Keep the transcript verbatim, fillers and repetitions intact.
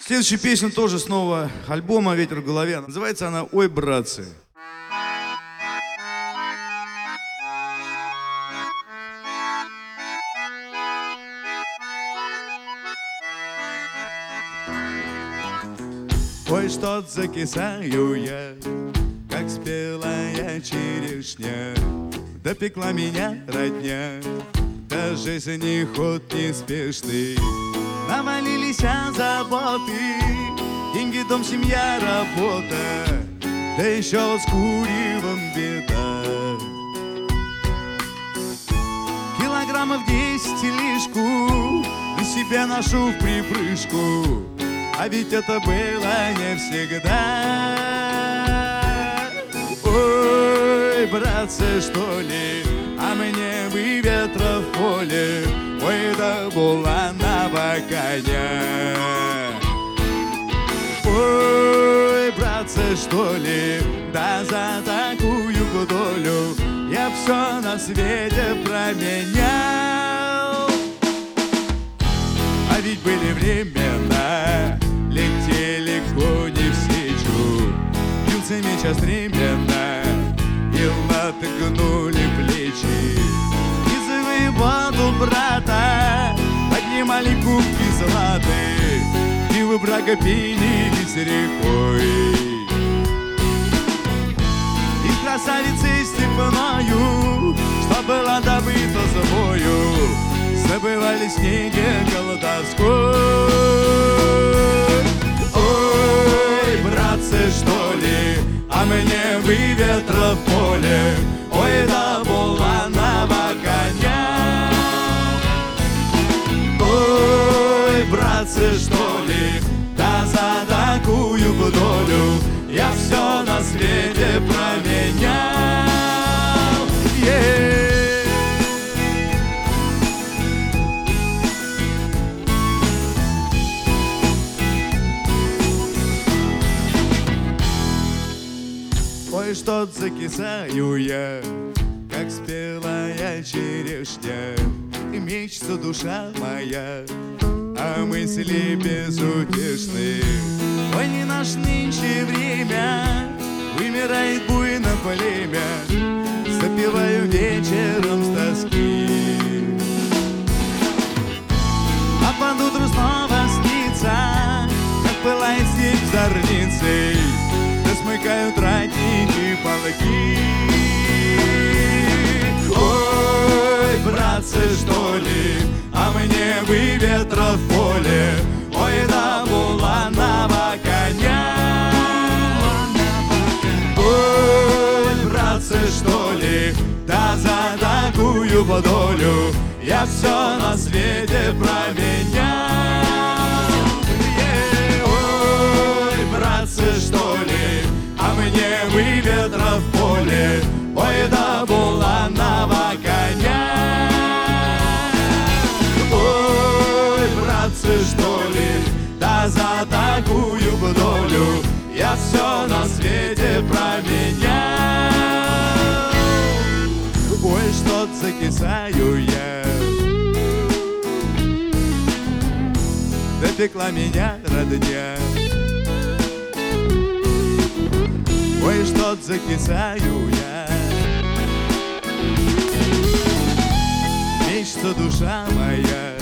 Следующая песня тоже с нового альбома «Ветер в голове». Называется она «Ой, братцы». Ой, что-то закисаю я, как спелая черешня. Допекла меня родня, даже не ход неспешный. Навалились заботы, деньги, дом, семья, работа, да еще с куревом беда. Килограммов десять лишку на себя ношу в припрыжку, а ведь это было не всегда. Ой, братцы, что ли, а мне бы ветра в поле. Ой, да была на коня. Ой, братцы, что ли, да за такую долю я все на свете променял. А ведь были времена, летели кони в сечу, бьются меча стременно и натгнули плечи. И за воеводу брата поднимали кубки золотые, пиво брага пилились рекой. И красавицей степною, что была добыта собою, забывали снеги колдовской. Ой, братцы, что ли, а мне бы ветра в поле. Ой, да буланова коня. Ой, братцы, что ли, да за такую долю я все на свете променял. Yeah. Ой, что-то закисаю я, как спелая черешня, и мечется душа моя, а мысли безутешны. Ой, не наш нынче время, вымирает буйно племя, запиваю вечером с тоски. А под утро снова снится, как пылает степь зорницей, смыкают ратники полки. Ой, братцы, что ли, а мне бы ветра в поле. Ой, да буланова коня. Ой, братцы, что ли, да за такую долю я все на свете променял. Ой, братцы, что ли, а мне бы ветра в поле. Ой, да буланова коня. Ой, братцы, что ли, да за такую долю я все на свете променял. Ой, что-то закисаю я, допекла меня родня. Ой, что-то закисаю я, мечется душа моя,